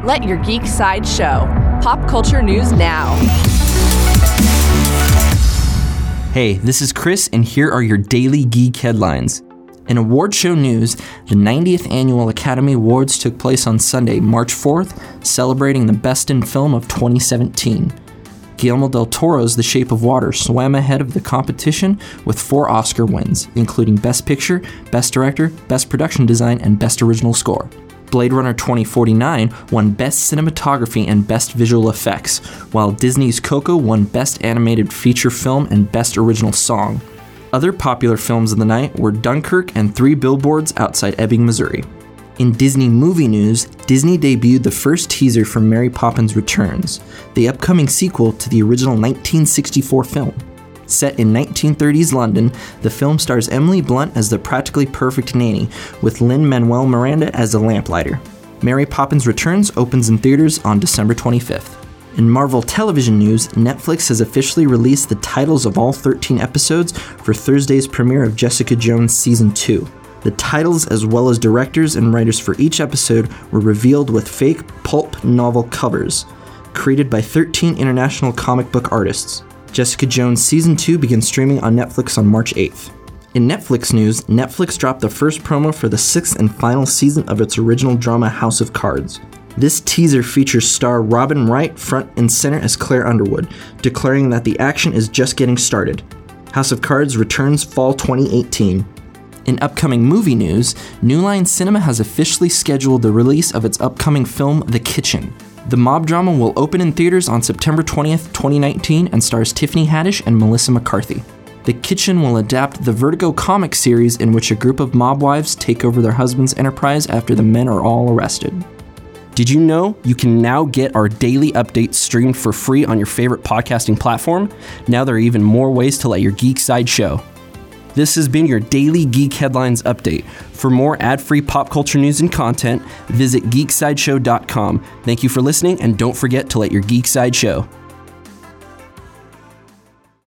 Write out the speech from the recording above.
Let your geek side show. Pop culture news now. Hey, this is Chris, and here are your daily geek headlines. In award show news, the 90th Annual Academy Awards took place on Sunday, March 4th, celebrating the Best in Film of 2017. Guillermo del Toro's The Shape of Water swam ahead of the competition with 4 Oscar wins, including Best Picture, Best Director, Best Production Design, and Best Original Score. Blade Runner 2049 won Best Cinematography and Best Visual Effects, while Disney's Coco won Best Animated Feature Film and Best Original Song. Other popular films of the night were Dunkirk and 3 Billboards Outside Ebbing, Missouri. In Disney movie news, Disney debuted the first teaser for Mary Poppins Returns, the upcoming sequel to the original 1964 film. Set in 1930s London, the film stars Emily Blunt as the practically perfect nanny, with Lin-Manuel Miranda as a lamplighter. Mary Poppins Returns opens in theaters on December 25th. In Marvel television news, Netflix has officially released the titles of all 13 episodes for Thursday's premiere of Jessica Jones Season 2. The titles, as well as directors and writers for each episode, were revealed with fake pulp novel covers, created by 13 international comic book artists. Jessica Jones Season 2 begins streaming on Netflix on March 8th. In Netflix news, Netflix dropped the first promo for the 6th and final season of its original drama House of Cards. This teaser features star Robin Wright front and center as Claire Underwood, declaring that the action is just getting started. House of Cards returns fall 2018. In upcoming movie news, New Line Cinema has officially scheduled the release of its upcoming film, The Kitchen. The mob drama will open in theaters on September 20th, 2019 and stars Tiffany Haddish and Melissa McCarthy. The Kitchen will adapt the Vertigo comic series in which a group of mob wives take over their husband's enterprise after the men are all arrested. Did you know you can now get our daily updates streamed for free on your favorite podcasting platform? Now there are even more ways to let your geek side show. This has been your daily Geek Headlines update. For more ad-free pop culture news and content, visit geeksideshow.com. Thank you for listening, and don't forget to let your geek side show.